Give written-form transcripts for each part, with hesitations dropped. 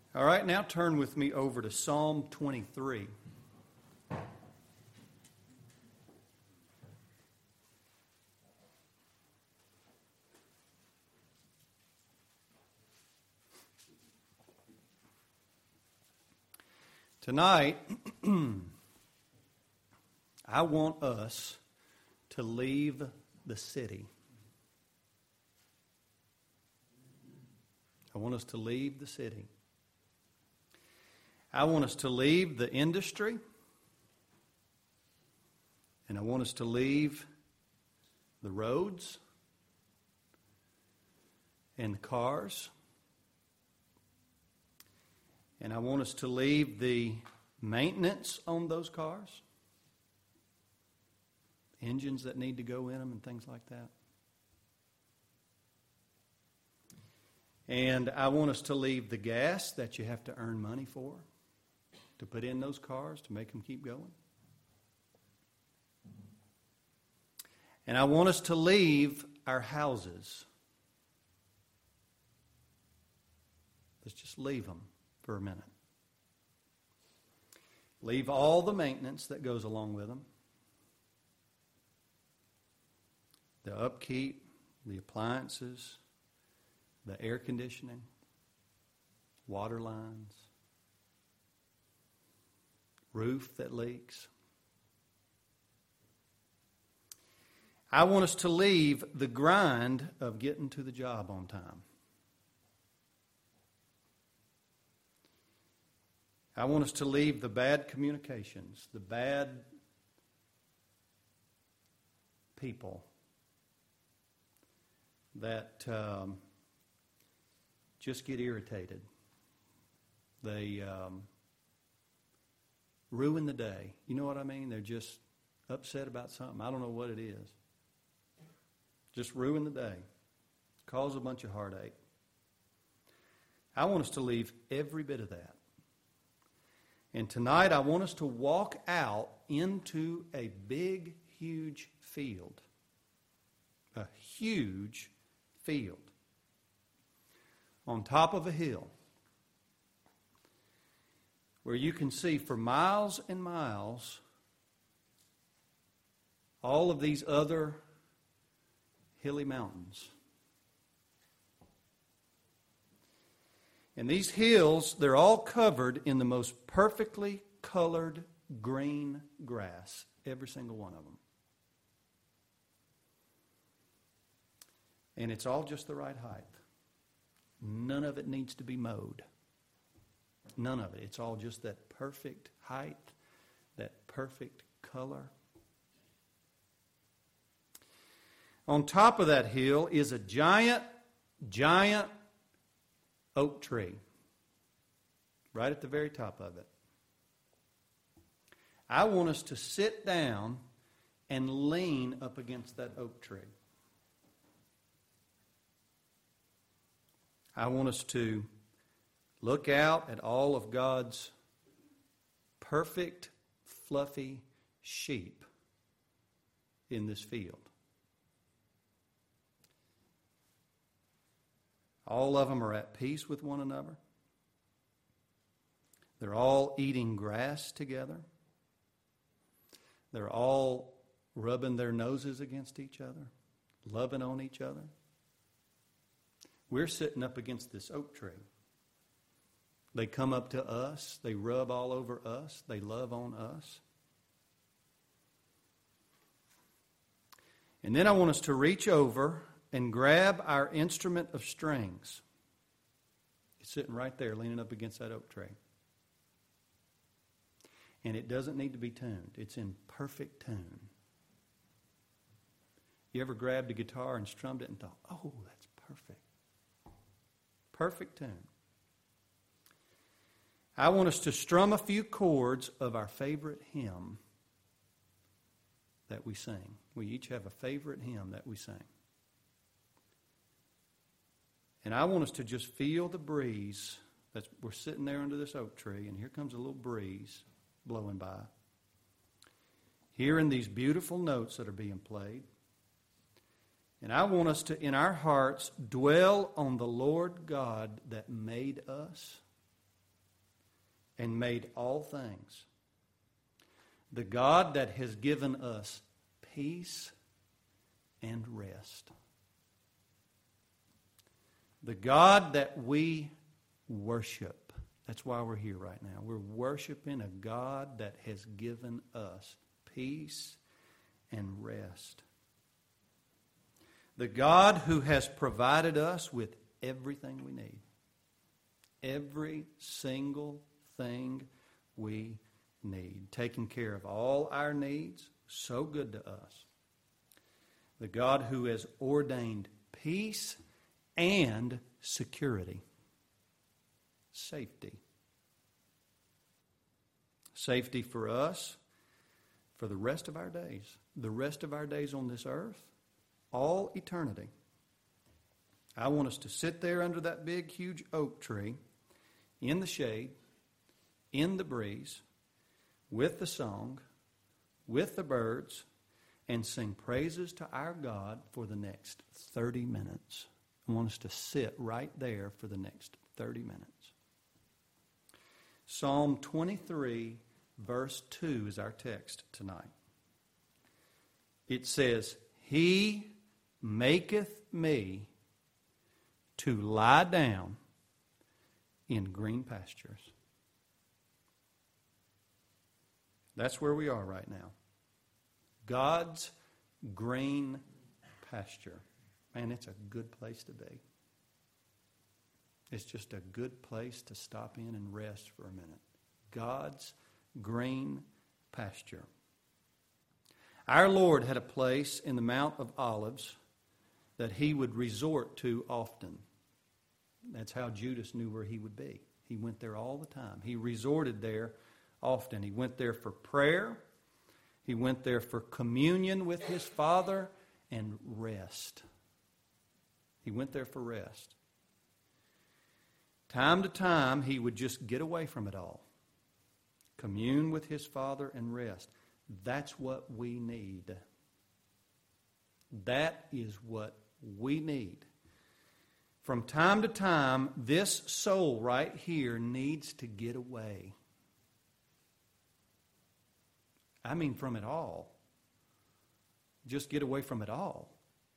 All right, now turn with me over to Psalm 23. Tonight, I want us to leave the city. I want us to leave the city. I want us to leave the industry. And I want us to leave the roads and the cars. And I want us to leave the maintenance on those cars, engines that need to go in them and things like that. And I want us to leave the gas that you have to earn money for, to put in those cars, to make them keep going. And I want us to leave our houses. Let's just leave them for a minute. Leave all the maintenance that goes along with them. The upkeep, the appliances, the air conditioning, water lines, roof that leaks. I want us to leave the grind of getting to the job on time. I want us to leave the bad communications, the bad people that just get irritated. They ruin the day. You know what I mean? They're just upset about something. I don't know what it is. Just ruin the day. Cause a bunch of heartache. I want us to leave every bit of that. And tonight I want us to walk out into a big, huge field. A huge field. On top of a hill. Where you can see for miles and miles all of these other hilly mountains. And these hills, they're all covered in the most perfectly colored green grass. Every single one of them. And it's all just the right height. None of it needs to be mowed. None of it. It's all just that perfect height, that perfect color. On top of that hill is a giant oak tree. Right at the very top of it. I want us to sit down and lean up against that oak tree. I want us to look out at all of God's perfect, fluffy sheep in this field. All of them are at peace with one another. They're all eating grass together. They're all rubbing their noses against each other, loving on each other. We're sitting up against this oak tree. They come up to us. They rub all over us. They love on us. And then I want us to reach over and grab our instrument of strings. It's sitting right there, leaning up against that oak tree. And it doesn't need to be tuned. It's in perfect tune. You ever grabbed a guitar and strummed it and thought, oh, that's perfect. Perfect tune. I want us to strum a few chords of our favorite hymn that we sing. We each have a favorite hymn that we sing. And I want us to just feel the breeze. We're sitting there under this oak tree, and here comes a little breeze blowing by. Hearing these beautiful notes that are being played. And I want us to, in our hearts, dwell on the Lord God that made us and made all things. The God that has given us peace and rest. The God that we worship. That's why we're here right now. We're worshiping a God that has given us peace and rest. The God who has provided us with everything we need. Every single thing we need. Taking care of all our needs. So good to us. The God who has ordained peace and security. Safety. Safety for us for the rest of our days. The rest of our days on this earth. All eternity. I want us to sit there under that big, huge oak tree, in the shade, in the breeze, with the song, with the birds, and sing praises to our God for the next 30 minutes. I want us to sit right there for the next 30 minutes. Psalm 23, verse 2 is our text tonight. It says, He maketh me to lie down in green pastures. That's where we are right now. God's green pasture. Man, it's a good place to be. It's just a good place to stop in and rest for a minute. God's green pasture. Our Lord had a place in the Mount of Olives that he would resort to often. That's how Judas knew where he would be. He went there all the time. He resorted there often. He went there for prayer. He went there for communion with his Father and rest. He went there for rest. Time to time, he would just get away from it all. Commune with his Father and rest. That's what we need. That is what we need. From time to time, this soul right here needs to get away. I mean, from it all. Just get away from it all.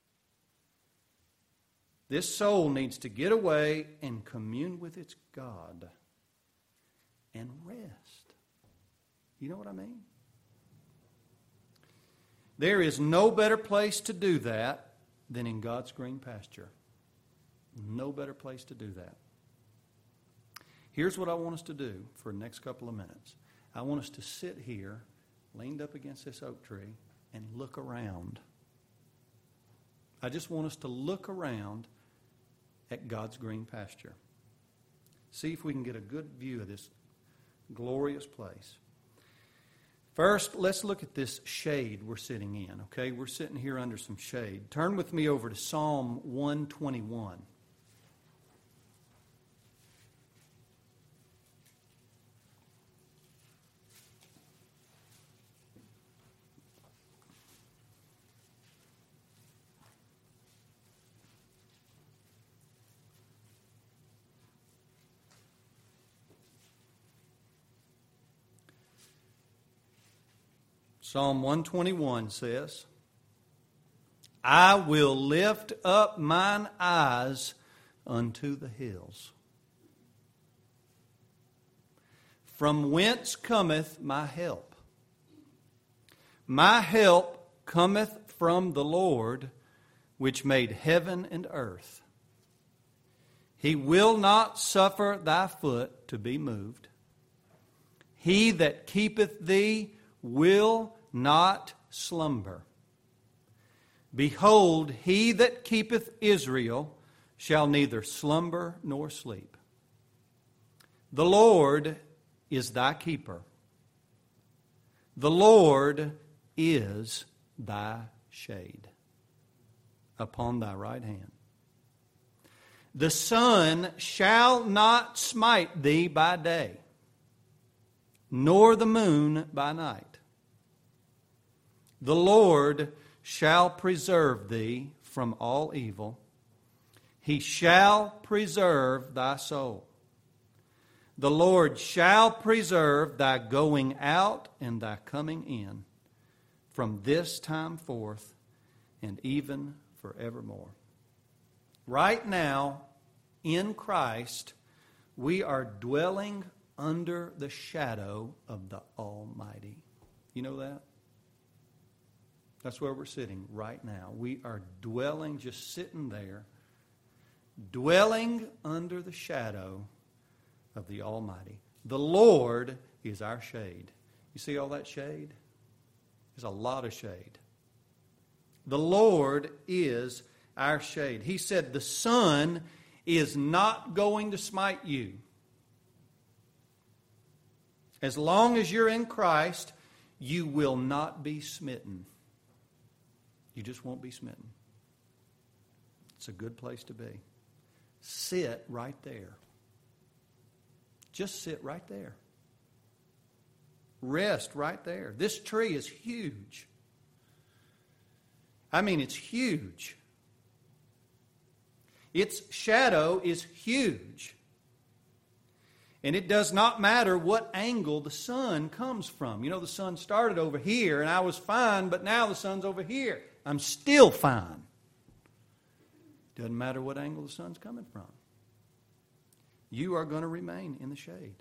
This soul needs to get away and commune with its God and rest. You know what I mean? There is no better place to do that than in God's green pasture. No better place to do that. Here's what I want us to do for the next couple of minutes. I want us to sit here, leaned up against this oak tree, and look around. I just want us to look around at God's green pasture. See if we can get a good view of this glorious place. First, let's look at this shade we're sitting in, okay? We're sitting here under some shade. Turn with me over to Psalm 121. Psalm 121 says, I will lift up mine eyes unto the hills. From whence cometh my help? My help cometh from the Lord, which made heaven and earth. He will not suffer thy foot to be moved. He that keepeth thee will not slumber. Behold, he that keepeth Israel shall neither slumber nor sleep. The Lord is thy keeper. The Lord is thy shade upon thy right hand. The sun shall not smite thee by day, nor the moon by night. The Lord shall preserve thee from all evil. He shall preserve thy soul. The Lord shall preserve thy going out and thy coming in from this time forth and even forevermore. Right now, in Christ, we are dwelling under the shadow of the Almighty. You know that? That's where we're sitting right now. We are dwelling, just sitting there, dwelling under the shadow of the Almighty. The Lord is our shade. You see all that shade? There's a lot of shade. The Lord is our shade. He said the sun is not going to smite you. As long as you're in Christ, you will not be smitten. You just won't be smitten. It's a good place to be. Sit right there. Just sit right there. Rest right there. This tree is huge. I mean, it's huge. Its shadow is huge. And it does not matter what angle the sun comes from. You know, the sun started over here and I was fine, but now the sun's over here. I'm still fine. Doesn't matter what angle the sun's coming from. You are going to remain in the shade.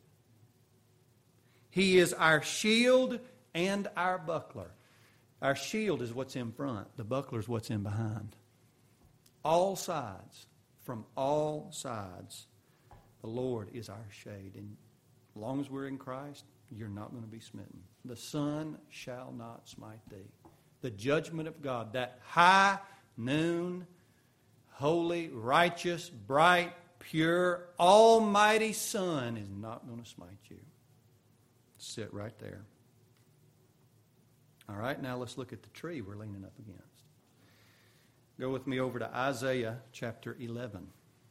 He is our shield and our buckler. Our shield is what's in front. The buckler is what's in behind. All sides, from all sides, the Lord is our shade. And as long as we're in Christ, you're not going to be smitten. The sun shall not smite thee. The judgment of God, that high noon, holy, righteous, bright, pure, almighty sun is not going to smite you. Sit right there. All right, now let's look at the tree we're leaning up against. Go with me over to Isaiah chapter 11.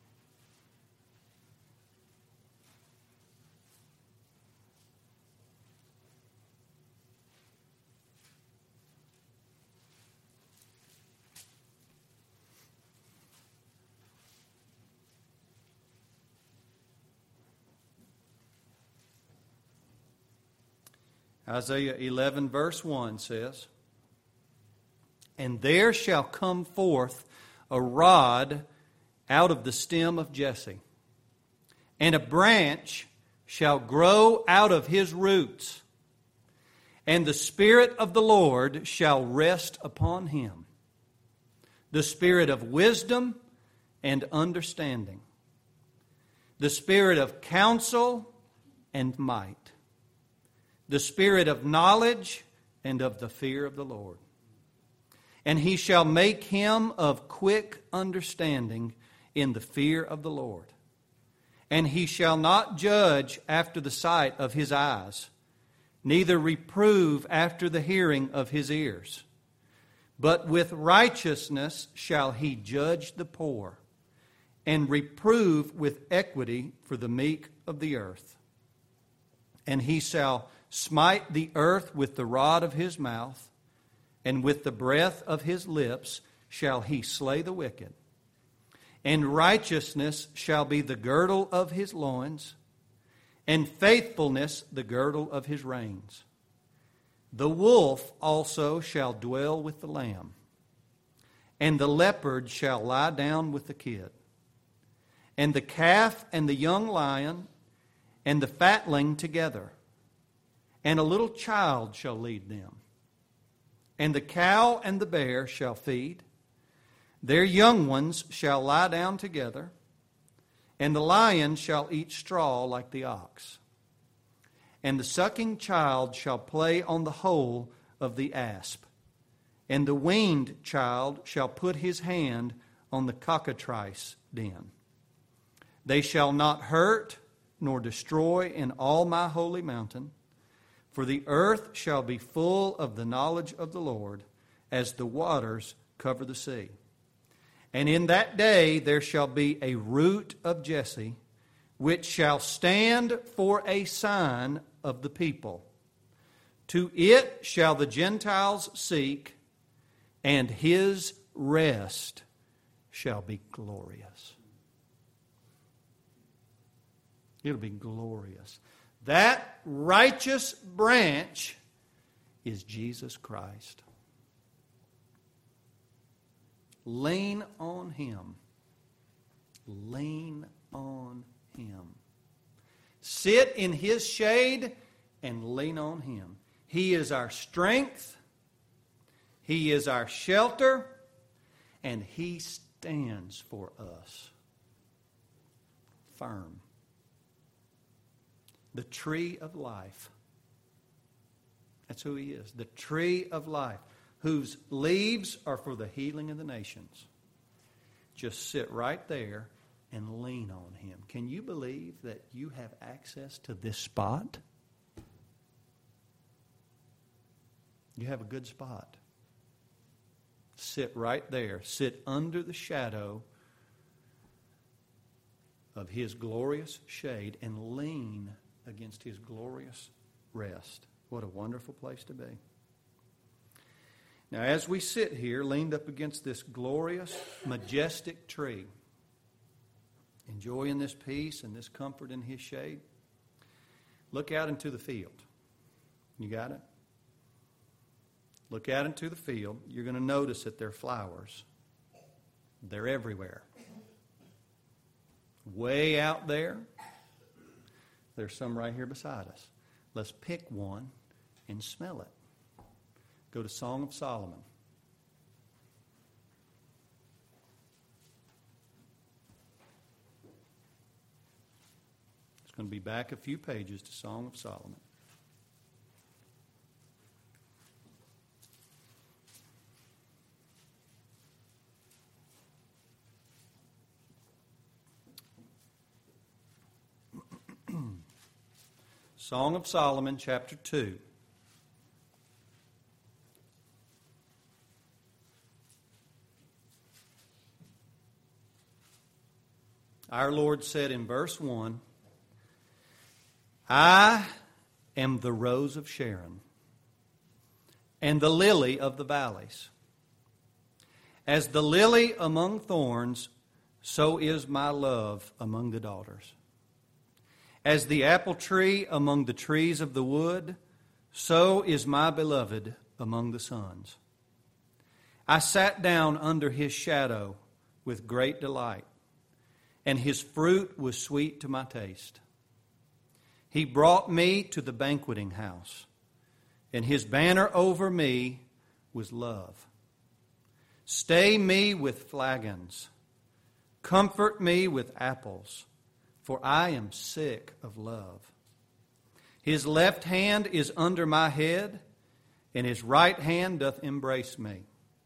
Isaiah 11 verse 1 says, "And there shall come forth a rod out of the stem of Jesse, and a branch shall grow out of his roots, and the Spirit of the Lord shall rest upon him, the Spirit of wisdom and understanding, the Spirit of counsel and might, the Spirit of knowledge and of the fear of the Lord. And he shall make him of quick understanding in the fear of the Lord. And he shall not judge after the sight of his eyes, neither reprove after the hearing of his ears. But with righteousness shall he judge the poor, and reprove with equity for the meek of the earth. And he shall smite the earth with the rod of his mouth, and with the breath of his lips shall he slay the wicked. And righteousness shall be the girdle of his loins, and faithfulness the girdle of his reins. The wolf also shall dwell with the lamb, and the leopard shall lie down with the kid. And the calf and the young lion and the fatling together, and a little child shall lead them. And the cow and the bear shall feed. Their young ones shall lie down together. And the lion shall eat straw like the ox. And the sucking child shall play on the hole of the asp. And the weaned child shall put his hand on the cockatrice den. They shall not hurt nor destroy in all my holy mountain. For the earth shall be full of the knowledge of the Lord, as the waters cover the sea. And in that day there shall be a root of Jesse, which shall stand for a sign of the people. To it shall the Gentiles seek, and his rest shall be glorious." It'll be glorious. That righteous branch is Jesus Christ. Lean on Him. Lean on Him. Sit in His shade and lean on Him. He is our strength. He is our shelter. And He stands for us. Firm. The tree of life. That's who He is. The tree of life, whose leaves are for the healing of the nations. Just sit right there and lean on Him. Can you believe that you have access to this spot? You have a good spot. Sit right there. Sit under the shadow of His glorious shade and lean against His glorious rest. What a wonderful place to be. Now, as we sit here, leaned up against this glorious, majestic tree, enjoying this peace and this comfort in His shade, look out into the field. You got it? Look out into the field. You're going to notice that there are flowers. They're everywhere. Way out there, there's some right here beside us. Let's pick one and smell it. Go to Song of Solomon. It's going to be back a few pages to Song of Solomon. Song of Solomon, chapter 2. Our Lord said in verse 1, I am the rose of Sharon and the lily of the valleys. As the lily among thorns, so is my love among the daughters. As the apple tree among the trees of the wood, so is my beloved among the sons. I sat down under His shadow with great delight, and His fruit was sweet to my taste. He brought me to the banqueting house, and His banner over me was love. Stay me with flagons, comfort me with apples, for I am sick of love. His left hand is under my head, and His right hand doth embrace me.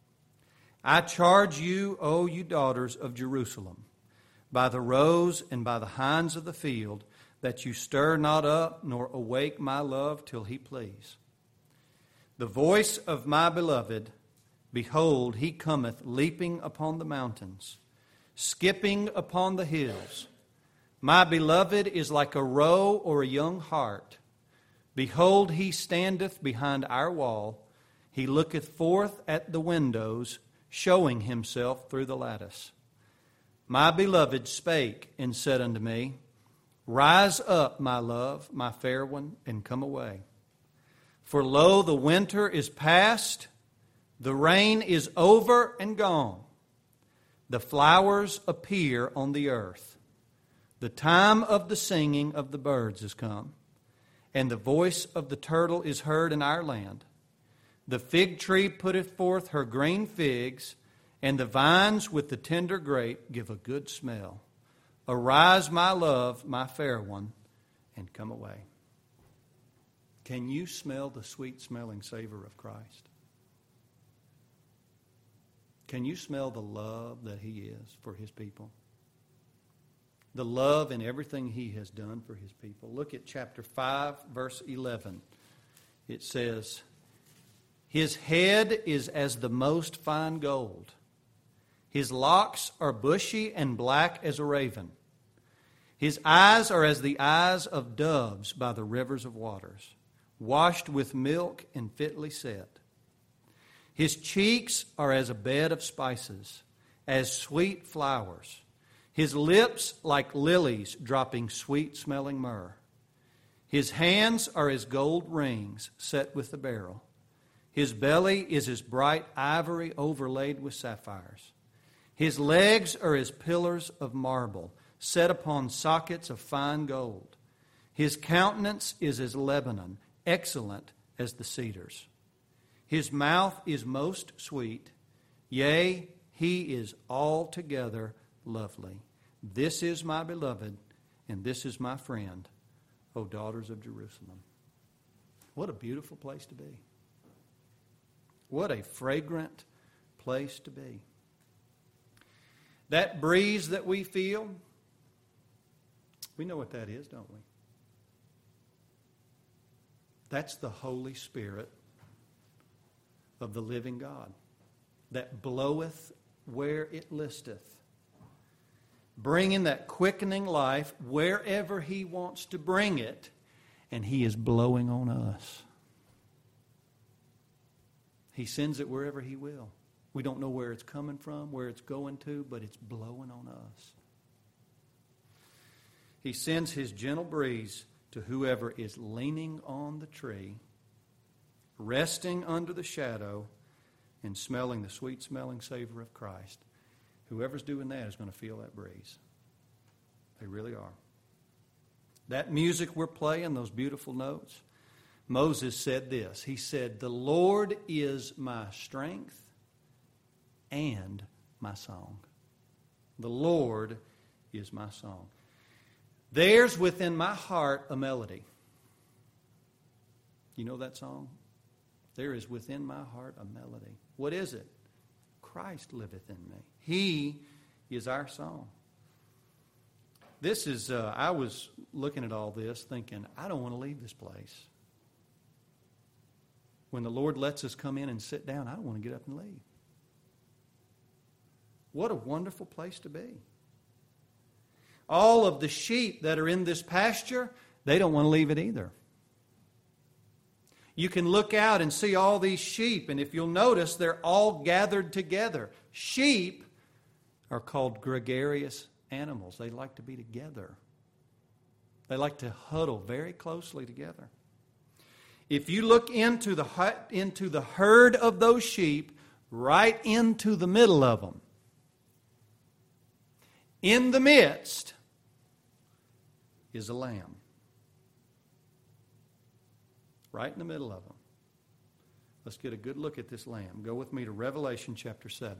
I charge you, O you daughters of Jerusalem, by the roes and by the hinds of the field, that you stir not up nor awake my love till He please. The voice of my beloved, behold, He cometh leaping upon the mountains, skipping upon the hills. My beloved is like a roe or a young hart. Behold, He standeth behind our wall. He looketh forth at the windows, showing Himself through the lattice. My beloved spake and said unto me, Rise up, my love, my fair one, and come away. For lo, the winter is past, the rain is over and gone. The flowers appear on the earth. The time of the singing of the birds is come, and the voice of the turtle is heard in our land. The fig tree putteth forth her green figs, and the vines with the tender grape give a good smell. Arise, my love, my fair one, and come away. Can you smell the sweet-smelling savor of Christ? Can you smell the love that He is for His people? The love and everything He has done for His people. Look at chapter 5, verse 11. It says, His head is as the most fine gold. His locks are bushy and black as a raven. His eyes are as the eyes of doves by the rivers of waters, washed with milk and fitly set. His cheeks are as a bed of spices, as sweet flowers. His lips like lilies dropping sweet-smelling myrrh. His hands are as gold rings set with the beryl. His belly is as bright ivory overlaid with sapphires. His legs are as pillars of marble set upon sockets of fine gold. His countenance is as Lebanon, excellent as the cedars. His mouth is most sweet. Yea, he is altogether lovely. This is my beloved, and this is my friend, O daughters of Jerusalem. What a beautiful place to be. What a fragrant place to be. That breeze that we feel, we know what that is, don't we? That's the Holy Spirit of the living God that bloweth where it listeth, bringing that quickening life wherever He wants to bring it, and He is blowing on us. He sends it wherever He will. We don't know where it's coming from, where it's going to, but it's blowing on us. He sends His gentle breeze to whoever is leaning on the tree, resting under the shadow, and smelling the sweet-smelling savor of Christ. Whoever's doing that is going to feel that breeze. They really are. That music we're playing, those beautiful notes, Moses said this. He said, "The Lord is my strength and my song." The Lord is my song. There's within my heart a melody. You know that song? There is within my heart a melody. What is it? Christ liveth in me. He is our song. This is, I was looking at all this thinking, I don't want to leave this place. When the Lord lets us come in and sit down, I don't want to get up and leave. What a wonderful place to be. All of the sheep that are in this pasture, they don't want to leave it either. You can look out and see all these sheep, and if you'll notice, they're all gathered together. Sheep are called gregarious animals. They like to be together. They like to huddle very closely together. If you look into the herd of those sheep, right into the middle of them, in the midst is a lamb. Right in the middle of them. Let's get a good look at this lamb. Go with me to Revelation chapter 7.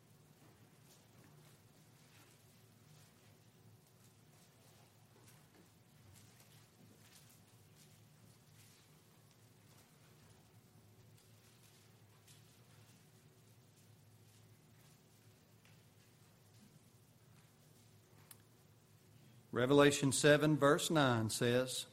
Revelation 7 verse 9 says,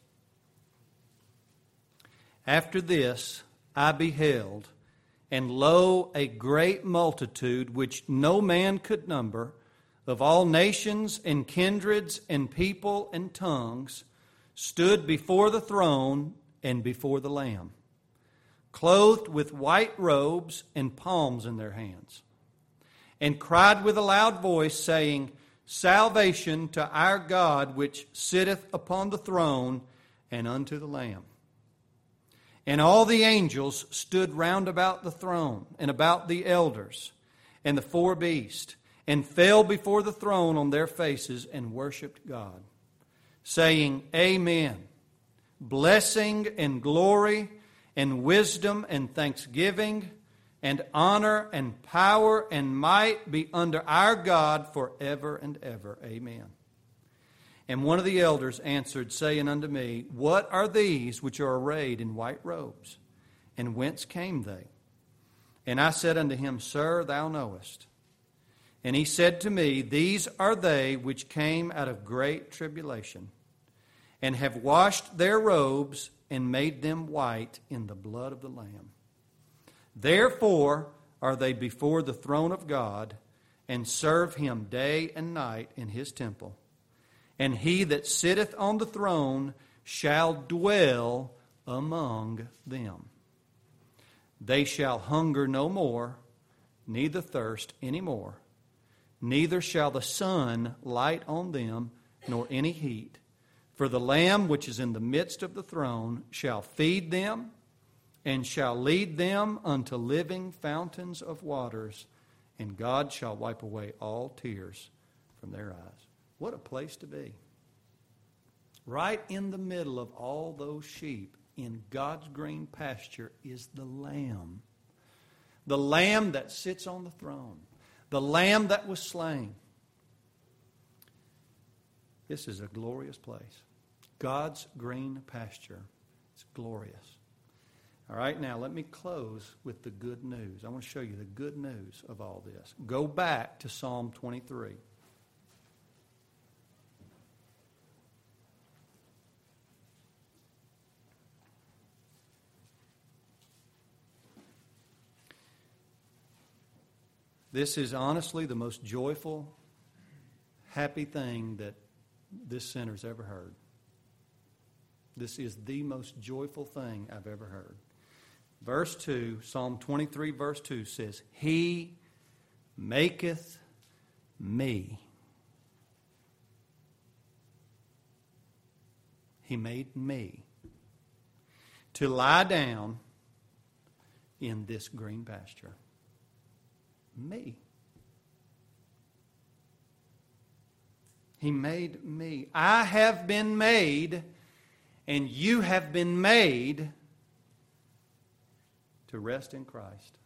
"After this I beheld, and lo, a great multitude which no man could number, of all nations and kindreds and people and tongues, stood before the throne and before the Lamb, clothed with white robes and palms in their hands, and cried with a loud voice, saying, Salvation to our God which sitteth upon the throne and unto the Lamb. And all the angels stood round about the throne and about the elders and the four beasts, and fell before the throne on their faces and worshipped God, saying, Amen. Blessing and glory and wisdom and thanksgiving and honor and power and might be unto our God forever and ever. Amen. And one of the elders answered, saying unto me, What are these which are arrayed in white robes? And whence came they? And I said unto him, Sir, thou knowest. And he said to me, These are they which came out of great tribulation, and have washed their robes and made them white in the blood of the Lamb. Therefore are they before the throne of God, and serve him day and night in his temple. And he that sitteth on the throne shall dwell among them. They shall hunger no more, neither thirst any more. neither shall the sun light on them, nor any heat. For the Lamb which is in the midst of the throne shall feed them, and shall lead them unto living fountains of waters, and God shall wipe away all tears from their eyes. What a place to be. Right in the middle of all those sheep, in God's green pasture, is the Lamb. The Lamb that sits on the throne. The Lamb that was slain. This is a glorious place. God's green pasture. It's glorious. All right, now let me close with the good news. I want to show you the good news of all this. Go back to Psalm 23. This is honestly the most joyful, happy thing that this sinner's ever heard. This is the most joyful thing I've ever heard. Verse 2, Psalm 23, verse 2 says, He maketh me. He made me to lie down in this green pasture. Me. He made me. I have been made, and you have been made to rest in Christ.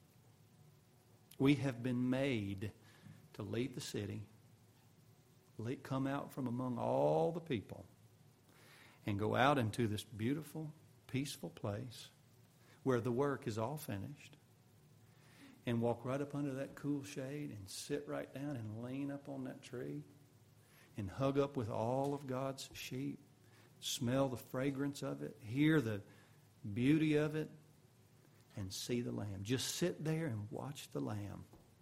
We have been made to leave the city, come out from among all the people, and go out into this beautiful, peaceful place where the work is all finished, and walk right up under that cool shade and sit right down and lean up on that tree and hug up with all of God's sheep, smell the fragrance of it, hear the beauty of it, and see the Lamb. Just sit there and watch the Lamb.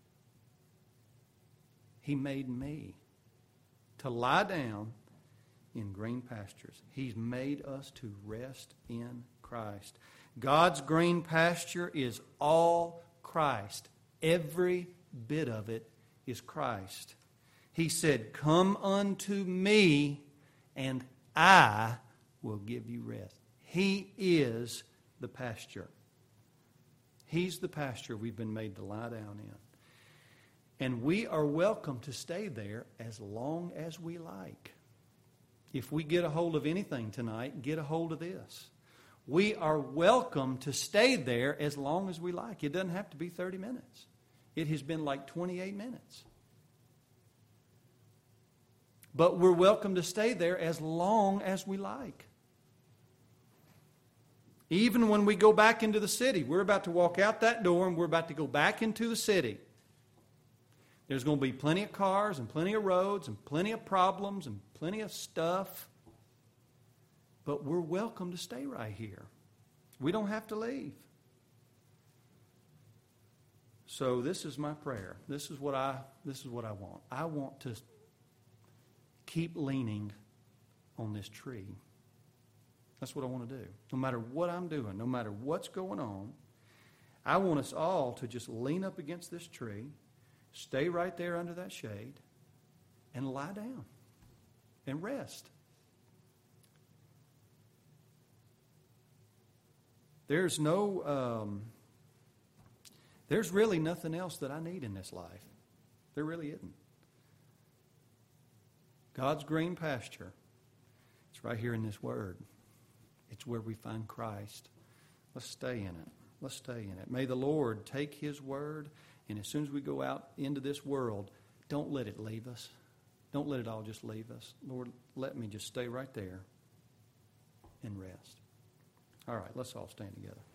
He made me to lie down in green pastures. He's made us to rest in Christ. God's green pasture is all Christ. Every bit of it is Christ. He said, Come unto me, and I will give you rest. He is the pasture. He's the pasture we've been made to lie down in. And we are welcome to stay there as long as we like. If we get a hold of anything tonight, get a hold of this. We are welcome to stay there as long as we like. It doesn't have to be 30 minutes. It has been like 28 minutes. But we're welcome to stay there as long as we like. Even when we go back into the city, we're about to walk out that door and we're about to go back into the city. There's going to be plenty of cars and plenty of roads and plenty of problems and plenty of stuff. But we're welcome to stay right here. We don't have to leave. So this is my prayer. This is what I want. I want to keep leaning on this tree. That's what I want to do. No matter what I'm doing, no matter what's going on, I want us all to just lean up against this tree, stay right there under that shade, and lie down and rest. There's really nothing else that I need in this life. There really isn't. God's green pasture, it's right here in this word. It's where we find Christ. Let's stay in it. Let's stay in it. May the Lord take His word, and as soon as we go out into this world, don't let it leave us. Don't let it all just leave us. Lord, let me just stay right there and rest. All right, let's all stand together.